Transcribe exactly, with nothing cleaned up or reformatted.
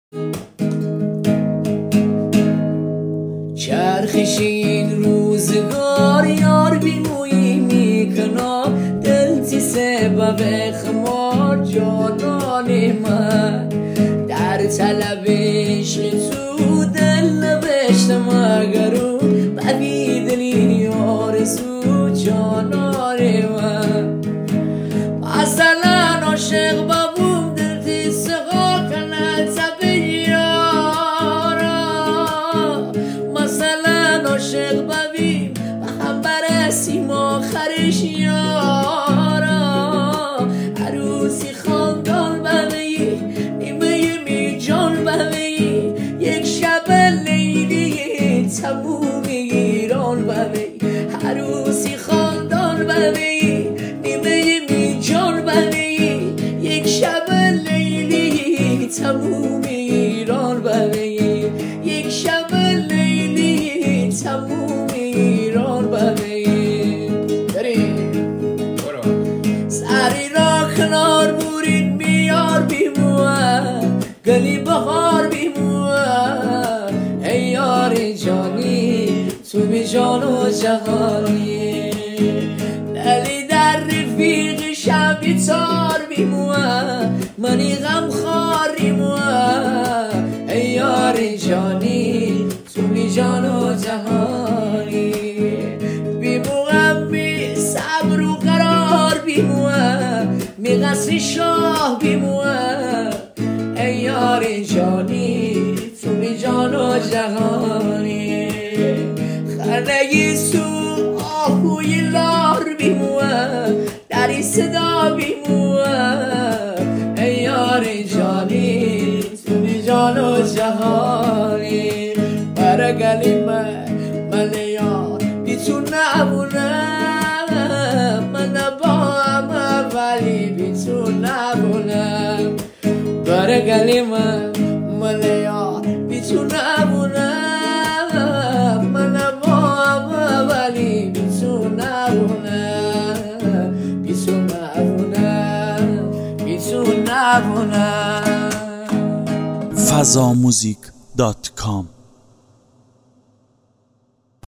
چرخش این روزگار یار بیمویی میکنا دلتی سبب خمار جانان من در طلب عشق تو دل نوشتم اگرو بدیدنی آرزو جانان من مثلا عاشق بابوم دلتی سقا کنه تبه یارا مثلا عاشق بابیم و هم برسیم آخرش یارا عروسی خاندان ببی نیمه می جان ببی یک شب لیلی تموم ایران ببی عروسی خاندان ببی نیمه می جان ببی یک شب لیلی تموم ایران ببی یک شب لیلی تموم ایران ببی سری را کنار بورین میار بیموه گلی بهار بیموه ای یار جانی تو بی جان و جهانی دلی در رفیق شبی تار بیموه منی غم خار بیموه ای یار جانی تو بی جان و جهانی بیموه بی صبر و قرار بیموه می قصری شاه بیموه ای یار جانی تو بی جان و جهانی خرنگی سو آهوی لار بیموه دری صدا بیموه ای یار جانی تو بی جان و جهانی برگلی من من یار بی تو نبونم من با هم ولی بی تو نبونم برگلی من من یار بی تو نبونم من با هم ولی بی تو نبونم بی تو نبونم بی تو نبونم فضاموزیک دات کام